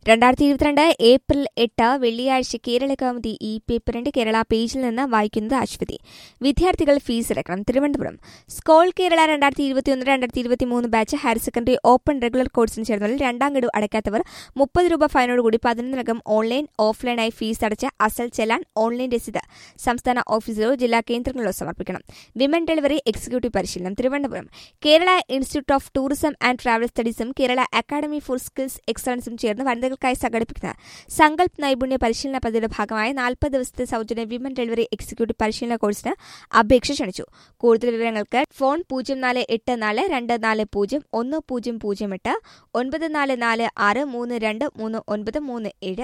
2022 April 8 വെള്ളിയാഴ്ച കേരള കൗമുദി ഈ പേപ്പറിന്റെ കേരള പേജിൽ നിന്ന് വായിക്കുന്നത് അശ്വതി. വിദ്യാർത്ഥികൾ ഫീസ് അടക്കണം. Thiruvananthapuram Scole Kerala 2021-2023 batch higher secondary open regular കോഴ്സിന് ചേർന്നവരിൽ രണ്ടാം ഗഡു അടയ്ക്കാത്തവർ 30 രൂപ ഫൈനോടുകൂടി 11-നകം ഓൺലൈൻ ഓഫ്ലൈനായി ഫീസ് അടച്ച് അസൽ ചെല്ലാൻ ഓൺലൈൻ രസീത് സംസ്ഥാന ഓഫീസിലോ ജില്ലാ കേന്ദ്രങ്ങളിലോ സമർപ്പിക്കണം. വിമൻ ഡെലിവറി എക്സിക്യൂട്ടീവ് പരിശീലനം. Thiruvananthapuram Kerala institute of tourism and travel സ്റ്റഡീസും കേരള അക്കാദമി ഫോർ സ്കിൽസ് എക്സലൻസും ചേർന്ന് വനിതകൾക്കായി സംഘടിപ്പിക്കുന്ന സങ്കൽപ് നൈപുണ്യ പരിശീലന പദ്ധതിയുടെ ഭാഗമായ 40 ദിവസത്തെ സൗജന്യ വിമൻ ഡെലിവറി എക്സിക്യൂട്ടീവ് പരിശീലന കോഴ്സിന് അപേക്ഷ ക്ഷണിച്ചു. കൂടുതൽ വിവരങ്ങൾക്ക് ഫോൺ 0484240100 94446323937.